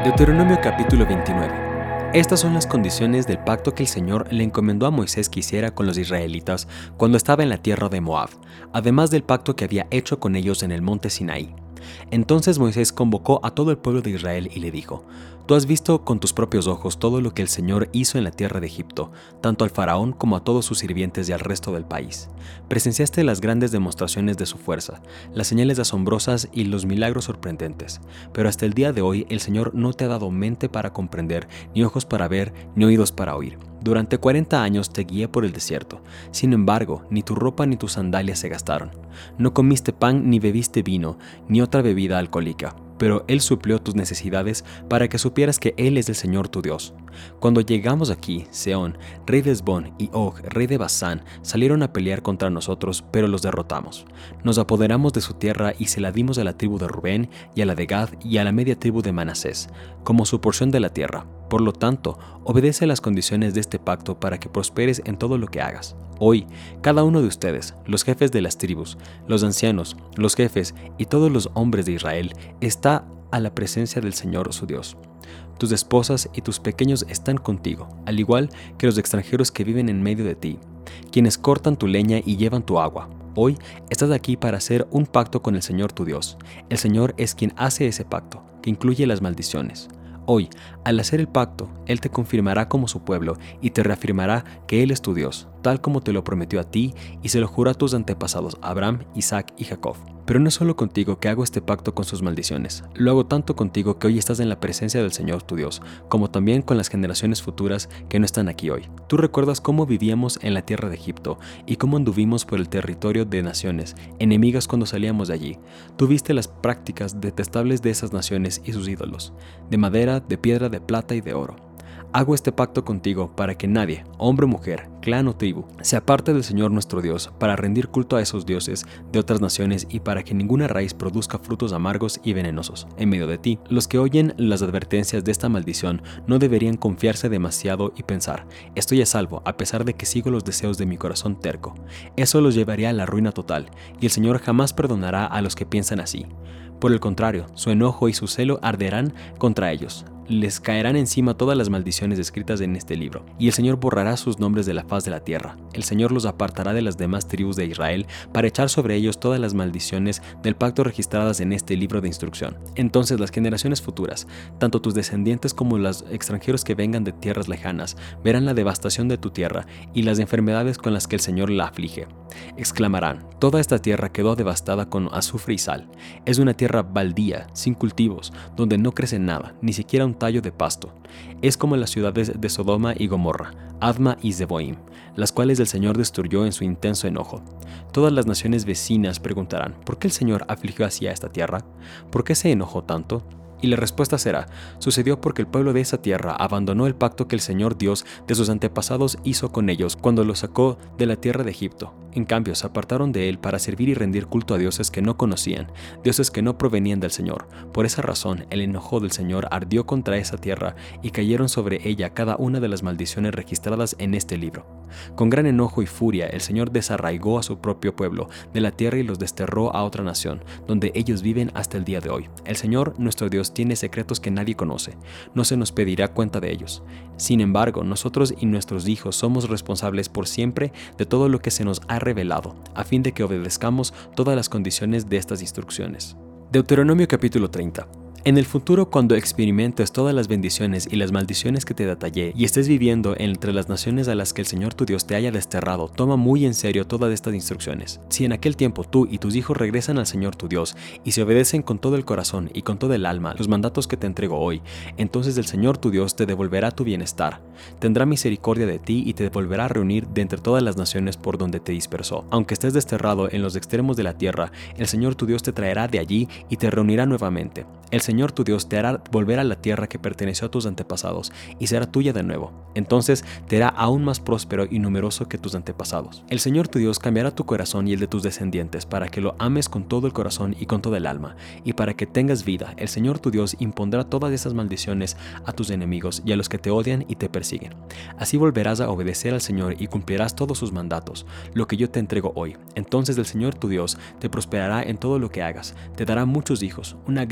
Deuteronomio capítulo 29. Estas son las condiciones del pacto que el Señor le encomendó a Moisés que hiciera con los israelitas cuando estaba en la tierra de Moab, además del pacto que había hecho con ellos en el monte Sinaí. Entonces Moisés convocó a todo el pueblo de Israel y le dijo: Tú has visto con tus propios ojos todo lo que el Señor hizo en la tierra de Egipto, tanto al faraón como a todos sus sirvientes y al resto del país. Presenciaste las grandes demostraciones de su fuerza, las señales asombrosas y los milagros sorprendentes. Pero hasta el día de hoy el Señor no te ha dado mente para comprender, ni ojos para ver, ni oídos para oír. Durante 40 años te guié por el desierto. Sin embargo, ni tu ropa ni tus sandalias se gastaron. No comiste pan ni bebiste vino, ni otra bebida alcohólica. Pero Él suplió tus necesidades para que supieras que Él es el Señor tu Dios. Cuando llegamos aquí, Sehón, rey de Hesbón, y Og, rey de Basán, salieron a pelear contra nosotros, pero los derrotamos. Nos apoderamos de su tierra y se la dimos a la tribu de Rubén, y a la de Gad, y a la media tribu de Manasés, como su porción de la tierra. Por lo tanto, obedece a las condiciones de este pacto para que prosperes en todo lo que hagas. Hoy, cada uno de ustedes, los jefes de las tribus, los ancianos, los jefes y todos los hombres de Israel, está a la presencia del Señor su Dios. Tus esposas y tus pequeños están contigo, al igual que los extranjeros que viven en medio de ti, quienes cortan tu leña y llevan tu agua. Hoy estás aquí para hacer un pacto con el Señor tu Dios. El Señor es quien hace ese pacto, que incluye las maldiciones. Hoy, al hacer el pacto, Él te confirmará como su pueblo y te reafirmará que Él es tu Dios, tal como te lo prometió a ti y se lo juró a tus antepasados Abraham, Isaac y Jacob. Pero no es solo contigo que hago este pacto con sus maldiciones. Lo hago tanto contigo que hoy estás en la presencia del Señor tu Dios, como también con las generaciones futuras que no están aquí hoy. Tú recuerdas cómo vivíamos en la tierra de Egipto y cómo anduvimos por el territorio de naciones, enemigas cuando salíamos de allí. Tú viste las prácticas detestables de esas naciones y sus ídolos, de madera, de piedra, de plata y de oro. Hago este pacto contigo para que nadie, hombre o mujer, clan o tribu, se aparte del Señor nuestro Dios para rendir culto a esos dioses de otras naciones y para que ninguna raíz produzca frutos amargos y venenosos en medio de ti. Los que oyen las advertencias de esta maldición no deberían confiarse demasiado y pensar: estoy a salvo a pesar de que sigo los deseos de mi corazón terco. Eso los llevaría a la ruina total y el Señor jamás perdonará a los que piensan así. Por el contrario, su enojo y su celo arderán contra ellos. Les caerán encima todas las maldiciones escritas en este libro, y el Señor borrará sus nombres de la faz de la tierra. El Señor los apartará de las demás tribus de Israel para echar sobre ellos todas las maldiciones del pacto registradas en este libro de instrucción. Entonces las generaciones futuras, tanto tus descendientes como los extranjeros que vengan de tierras lejanas, verán la devastación de tu tierra y las enfermedades con las que el Señor la aflige. Exclamarán: toda esta tierra quedó devastada con azufre y sal. Es una tierra baldía, sin cultivos, donde no crece nada, ni siquiera un tallo de pasto. Es como las ciudades de Sodoma y Gomorra, Adma y Zeboim, las cuales el Señor destruyó en su intenso enojo. Todas las naciones vecinas preguntarán: ¿por qué el Señor afligió así a esta tierra? ¿Por qué se enojó tanto? Y la respuesta será: sucedió porque el pueblo de esa tierra abandonó el pacto que el Señor Dios de sus antepasados hizo con ellos cuando los sacó de la tierra de Egipto. En cambio, se apartaron de él para servir y rendir culto a dioses que no conocían, dioses que no provenían del Señor. Por esa razón, el enojo del Señor ardió contra esa tierra y cayeron sobre ella cada una de las maldiciones registradas en este libro. Con gran enojo y furia, el Señor desarraigó a su propio pueblo de la tierra y los desterró a otra nación, donde ellos viven hasta el día de hoy. El Señor, nuestro Dios, tiene secretos que nadie conoce. No se nos pedirá cuenta de ellos. Sin embargo, nosotros y nuestros hijos somos responsables por siempre de todo lo que se nos ha revelado, a fin de que obedezcamos todas las condiciones de estas instrucciones. Deuteronomio capítulo 30. En el futuro, cuando experimentes todas las bendiciones y las maldiciones que te detallé y estés viviendo entre las naciones a las que el Señor tu Dios te haya desterrado, toma muy en serio todas estas instrucciones. Si en aquel tiempo tú y tus hijos regresan al Señor tu Dios y se obedecen con todo el corazón y con todo el alma los mandatos que te entrego hoy, entonces el Señor tu Dios te devolverá tu bienestar. Tendrá misericordia de ti y te volverá a reunir de entre todas las naciones por donde te dispersó. Aunque estés desterrado en los extremos de la tierra, el Señor tu Dios te traerá de allí y te reunirá nuevamente. El Señor tu Dios te hará volver a la tierra que perteneció a tus antepasados y será tuya de nuevo. Entonces te hará aún más próspero y numeroso que tus antepasados. El Señor tu Dios cambiará tu corazón y el de tus descendientes para que lo ames con todo el corazón y con toda el alma, y para que tengas vida. El Señor tu Dios impondrá todas esas maldiciones a tus enemigos y a los que te odian y te persiguen. Así volverás a obedecer al Señor y cumplirás todos sus mandatos, lo que yo te entrego hoy. Entonces el Señor tu Dios te prosperará en todo lo que hagas, te dará muchos hijos, una gran cantidad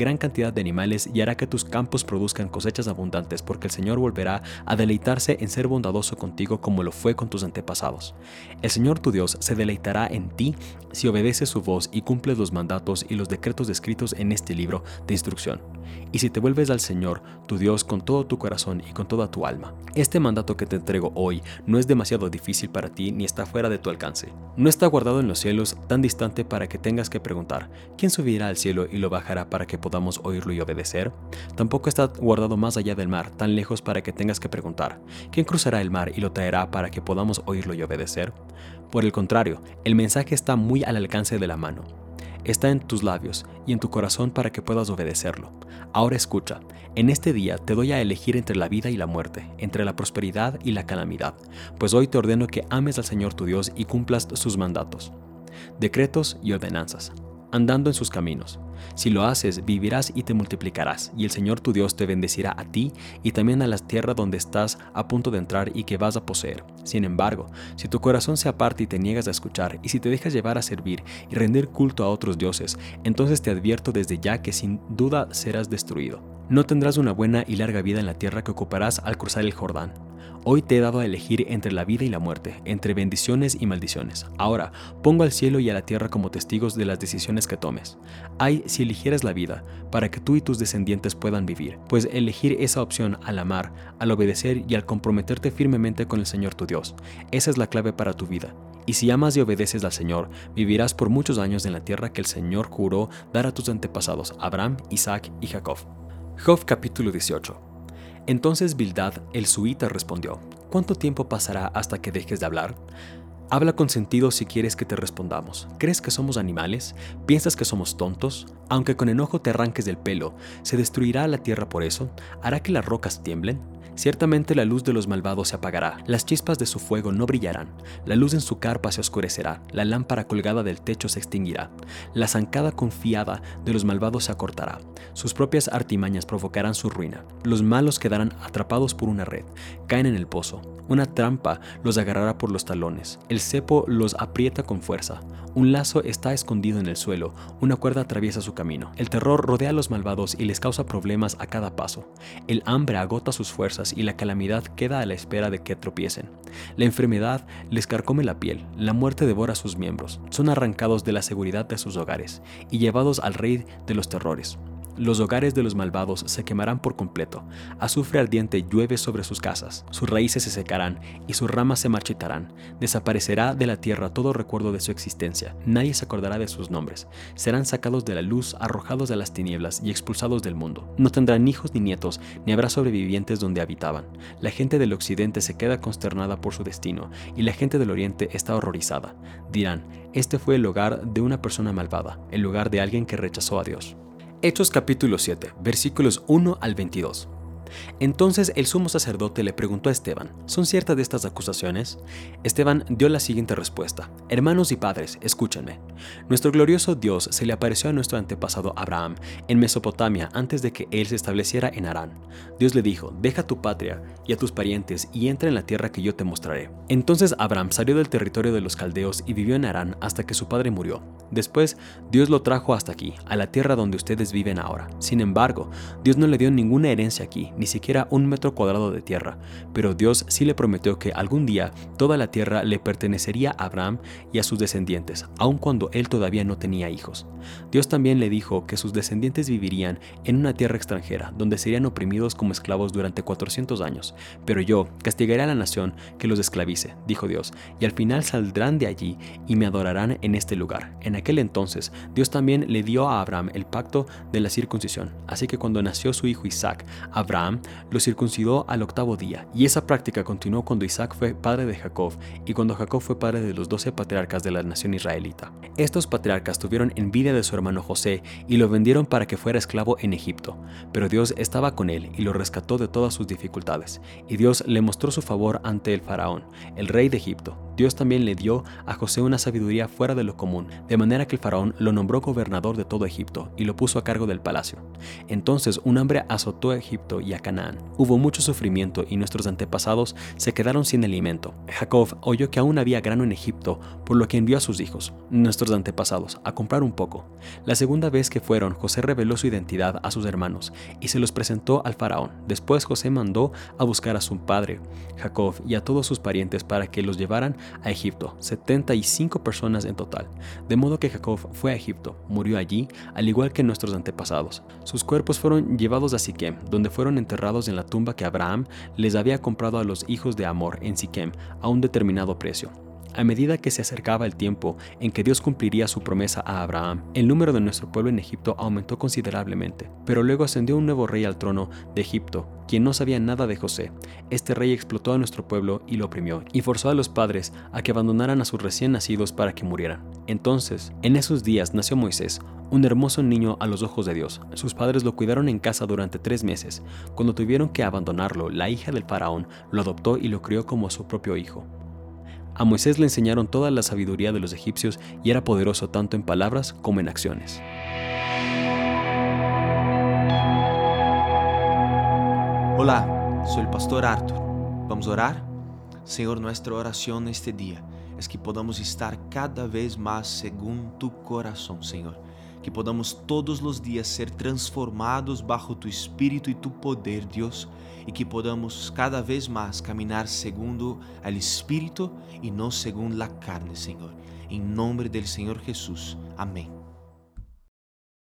variedad de animales y hará que tus campos produzcan cosechas abundantes, porque el Señor volverá a deleitarse en ser bondadoso contigo como lo fue con tus antepasados. El Señor tu Dios se deleitará en ti si obedeces su voz y cumples los mandatos y los decretos descritos en este libro de instrucción. Y si te vuelves al Señor, tu Dios, con todo tu corazón y con toda tu alma. Este mandato que te entrego hoy no es demasiado difícil para ti ni está fuera de tu alcance. No está guardado en los cielos, tan distante para que tengas que preguntar, ¿quién subirá al cielo y lo bajará para que podamos oírlo y obedecer? Tampoco está guardado más allá del mar, tan lejos para que tengas que preguntar, ¿quién cruzará el mar y lo traerá para que podamos oírlo y obedecer? Por el contrario, el mensaje está muy al alcance de la mano. Está en tus labios y en tu corazón para que puedas obedecerlo. Ahora escucha, en este día te doy a elegir entre la vida y la muerte, entre la prosperidad y la calamidad, pues hoy te ordeno que ames al Señor tu Dios y cumplas sus mandatos, decretos y ordenanzas, andando en sus caminos. Si lo haces, vivirás y te multiplicarás, y el Señor tu Dios te bendecirá a ti y también a la tierra donde estás a punto de entrar y que vas a poseer. Sin embargo, si tu corazón se aparta y te niegas a escuchar, y si te dejas llevar a servir y rendir culto a otros dioses, entonces te advierto desde ya que sin duda serás destruido. No tendrás una buena y larga vida en la tierra que ocuparás al cruzar el Jordán. Hoy te he dado a elegir entre la vida y la muerte, entre bendiciones y maldiciones. Ahora, pongo al cielo y a la tierra como testigos de las decisiones que tomes. Ay, si eligieras la vida, para que tú y tus descendientes puedan vivir, pues elegir esa opción al amar, al obedecer y al comprometerte firmemente con el Señor tu Dios. Esa es la clave para tu vida. Y si amas y obedeces al Señor, vivirás por muchos años en la tierra que el Señor juró dar a tus antepasados, Abraham, Isaac y Jacob. Job capítulo 18. Entonces Bildad el suita respondió, ¿cuánto tiempo pasará hasta que dejes de hablar? Habla con sentido si quieres que te respondamos. ¿Crees que somos animales? ¿Piensas que somos tontos? Aunque con enojo te arranques del pelo, ¿se destruirá la tierra por eso? ¿Hará que las rocas tiemblen? Ciertamente la luz de los malvados se apagará, las chispas de su fuego no brillarán, la luz en su carpa se oscurecerá, la lámpara colgada del techo se extinguirá, la zancada confiada de los malvados se acortará, sus propias artimañas provocarán su ruina, los malos quedarán atrapados por una red, caen en el pozo, una trampa los agarrará por los talones, el cepo los aprieta con fuerza, un lazo está escondido en el suelo, una cuerda atraviesa su camino, el terror rodea a los malvados y les causa problemas a cada paso, el hambre agota sus fuerzas y la calamidad queda a la espera de que tropiecen. La enfermedad les carcome la piel, la muerte devora sus miembros, son arrancados de la seguridad de sus hogares y llevados al rey de los terrores. Los hogares de los malvados se quemarán por completo, azufre ardiente llueve sobre sus casas, sus raíces se secarán y sus ramas se marchitarán, desaparecerá de la tierra todo recuerdo de su existencia, nadie se acordará de sus nombres, serán sacados de la luz, arrojados de las tinieblas y expulsados del mundo, no tendrán hijos ni nietos, ni habrá sobrevivientes donde habitaban, la gente del occidente se queda consternada por su destino y la gente del oriente está horrorizada, dirán, este fue el hogar de una persona malvada, el lugar de alguien que rechazó a Dios. Hechos capítulo 7, versículos 1 al 22. Entonces el sumo sacerdote le preguntó a Esteban, ¿son ciertas de estas acusaciones? Esteban dio la siguiente respuesta, hermanos y padres, escúchenme. Nuestro glorioso Dios se le apareció a nuestro antepasado Abraham en Mesopotamia antes de que él se estableciera en Harán. Dios le dijo, deja tu patria y a tus parientes y entra en la tierra que yo te mostraré. Entonces Abraham salió del territorio de los caldeos y vivió en Harán hasta que su padre murió. Después Dios lo trajo hasta aquí, a la tierra donde ustedes viven ahora. Sin embargo, Dios no le dio ninguna herencia aquí, ni siquiera 1 metro cuadrado de tierra, pero Dios sí le prometió que algún día toda la tierra le pertenecería a Abraham y a sus descendientes, aun cuando él todavía no tenía hijos. Dios también le dijo que sus descendientes vivirían en una tierra extranjera, donde serían oprimidos como esclavos durante 400 años. Pero yo castigaré a la nación que los esclavice, dijo Dios, y al final saldrán de allí y me adorarán en este lugar. En aquel entonces, Dios también le dio a Abraham el pacto de la circuncisión, así que cuando nació su hijo Isaac, Abraham lo circuncidó al 8º día, y esa práctica continuó cuando Isaac fue padre de Jacob y cuando Jacob fue padre de los 12 patriarcas de la nación israelita. Estos patriarcas tuvieron envidia de su hermano José y lo vendieron para que fuera esclavo en Egipto, pero Dios estaba con él y lo rescató de todas sus dificultades, y Dios le mostró su favor ante el faraón, el rey de Egipto. Dios también le dio a José una sabiduría fuera de lo común, de manera que el faraón lo nombró gobernador de todo Egipto y lo puso a cargo del palacio. Entonces un hambre azotó a Egipto y a Canaán. Hubo mucho sufrimiento y nuestros antepasados se quedaron sin alimento. Jacob oyó que aún había grano en Egipto, por lo que envió a sus hijos, nuestros antepasados, a comprar un poco. La segunda vez que fueron, José reveló su identidad a sus hermanos y se los presentó al faraón. Después José mandó a buscar a su padre, Jacob, y a todos sus parientes para que los llevaran a Egipto, 75 personas en total. De modo que Jacob fue a Egipto, murió allí, al igual que nuestros antepasados. Sus cuerpos fueron llevados a Siquem, donde fueron enterrados en la tumba que Abraham les había comprado a los hijos de Hamor en Siquem a un determinado precio. A medida que se acercaba el tiempo en que Dios cumpliría su promesa a Abraham, el número de nuestro pueblo en Egipto aumentó considerablemente. Pero luego ascendió un nuevo rey al trono de Egipto, quien no sabía nada de José. Este rey explotó a nuestro pueblo y lo oprimió, y forzó a los padres a que abandonaran a sus recién nacidos para que murieran. Entonces, en esos días nació Moisés, un hermoso niño a los ojos de Dios. Sus padres lo cuidaron en casa durante 3 meses. Cuando tuvieron que abandonarlo, la hija del faraón lo adoptó y lo crió como a su propio hijo. A Moisés le enseñaron toda la sabiduría de los egipcios y era poderoso tanto en palabras como en acciones. Hola, soy el pastor Arthur. ¿Vamos a orar? Señor, nuestra oración este día es que podamos estar cada vez más según tu corazón, Señor. Que podamos todos los días ser transformados bajo tu Espíritu y tu poder, Dios, y que podamos cada vez más caminar segundo al Espíritu y no según la carne, Señor. En nombre del Señor Jesús. Amén.